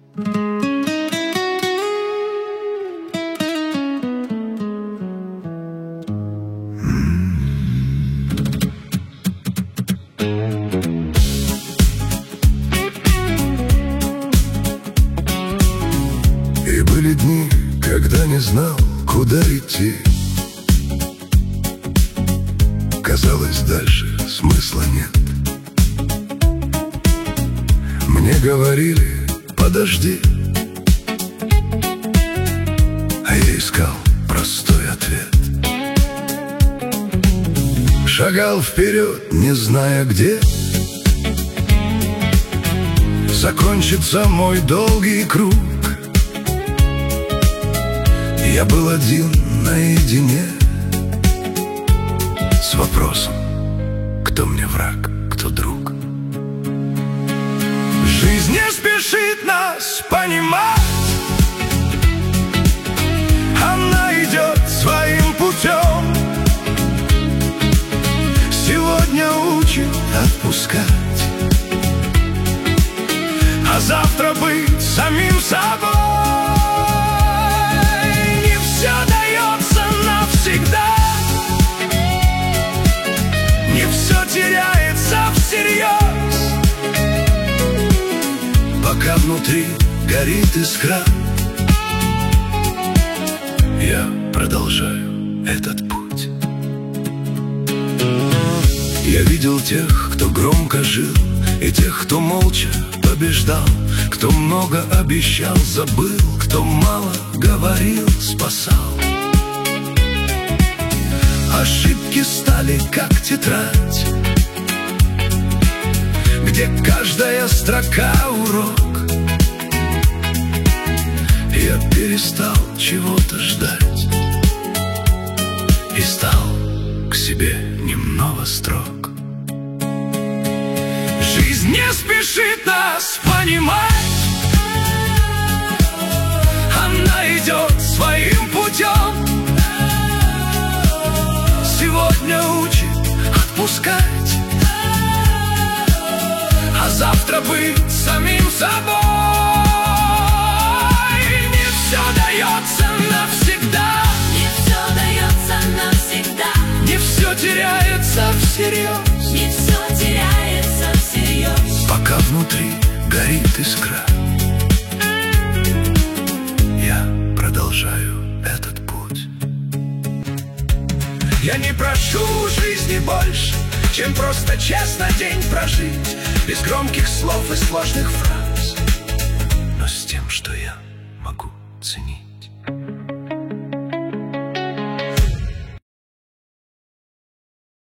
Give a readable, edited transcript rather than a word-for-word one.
И были дни, когда не знал, куда идти. Казалось, дальше смысла нет. Мне говорили: подожди. А я искал простой ответ. Шагал вперед, не зная, где закончится мой долгий круг. Я был один наедине с вопросом: кто мне враг, кто друг? Жизнь не спешит нас понимать. Она идет своим путем. Сегодня учит отпускать, а завтра быть самим собой. Не все дается навсегда, не все теряется всерьез. Пока внутри горит искра, я продолжаю этот путь. Я видел тех, кто громко жил, и тех, кто молча побеждал, кто много обещал, забыл, кто мало говорил, спасал. Ошибки стали как тетрадь, где каждая строка урок. Я перестал чего-то ждать и стал к себе немного строг. Жизнь не спешит нас понимать. Она идет своим путем. Сегодня учит отпускать, а завтра быть самим собой. Не все дается навсегда, не все дается навсегда, не все теряется всерьез, не все теряется всерьез. пока внутри горит искра, я продолжаю этот путь. Я не прошу жизни больше, чем просто честно день прожить, без громких слов и сложных фраз, но с тем, что я могу ценить.